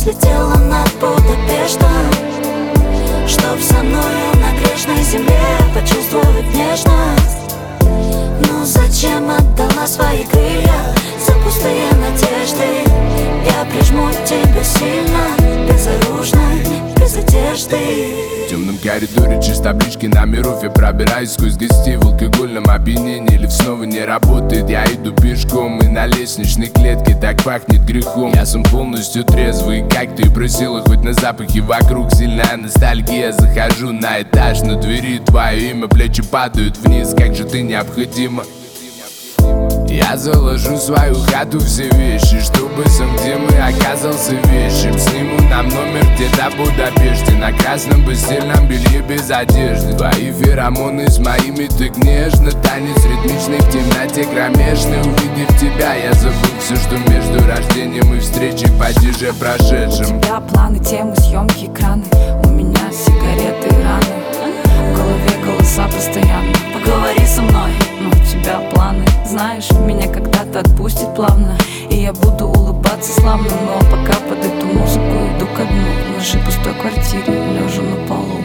слетела над Будапештом, чтоб со мною на грешной земле почувствовать нежность. Ну зачем отдала свои крылья за пустые надежды? Я прижму тебя сильно, безоружной, без одежды. В темном коридоре через таблички номеров я пробираюсь сквозь гостей в алкогольном опьянении. Лифт снова не работает, я иду пешком, и на лестничной клетке так пахнет грехом. Я сам полностью трезвый, как ты просила, хоть на запахе вокруг сильная ностальгия. Захожу на этаж, на двери твое имя, плечи падают вниз, как же ты необходима. Я заложу свою хату, все вещи, чтобы сам, где мы оказался вещим. Сниму нам номер где-то в Будапеште, на красном постельном белье без одежды. Твои феромоны с моими так нежно, танец ритмичный в темноте кромешной. Увидев тебя, я забыл все, что между рождением и встречей по диже прошедшим. У тебя планы, темы, съемки, экраны, у меня сигареты и раны. В голове голоса постоянно: поговори со мной. Но у тебя планы, знаешь, меня когда-то отпустит плавно, и я буду улыбаться славно. Но пока под эту музыку иду ко дну, в нашей пустой квартире, лежа на полу.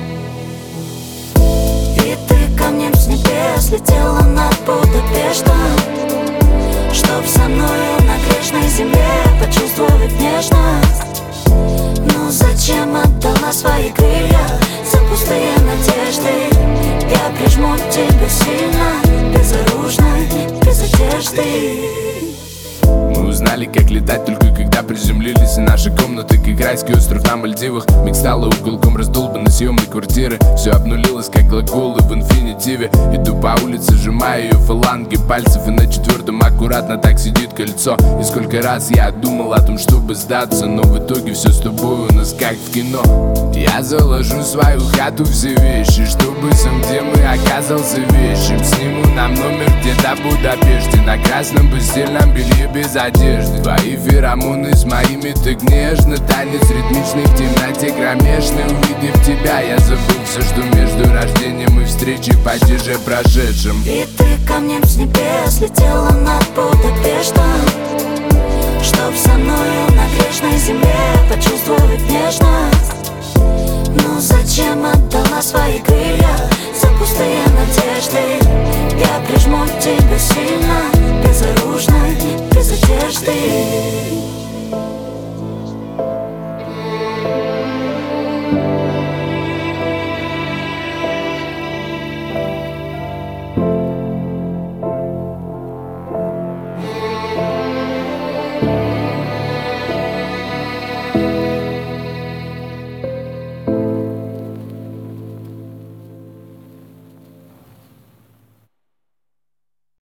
И ты камнем с небес летела над Будапештом, чтоб со мною на грешной земле почувствовать нежность. Ну зачем отдала свои крылья за пустые надежды? Я прижму тебя сильно, безоружной, без одежды. Мы узнали, как летать только когда приземлились, и наши комнаты, как райский остров на Мальдивах. Миг стала уголком раздолбанной съемной квартиры. Все обнулилось, как глаголы в инфинитиве. Иду по улице, сжимаю ее фаланги пальцев, и на четвертом аккуратно так сидит кольцо. И сколько раз я думал о том, чтобы сдаться, но в итоге все с тобой у нас как в кино. Я заложу свою хату, все вещи, чтобы сам, где мы оказался вещим. Сниму нам номер где-то в Будапеште, на красном постельном белье без одежды. Твои феромоны с моими так нежно, танец ритмичный в темноте кромешной. Увидев тебя, я забыл все, что между рождением и встречей по диже прошедшим. И ты камнем с небес летела над Будапештом, чтоб со мною на грешной земле почувствовать нежность. Ну зачем отдала свои крылья за пустые надежды? Я прижму тебя сильно, безоружной, без одежды.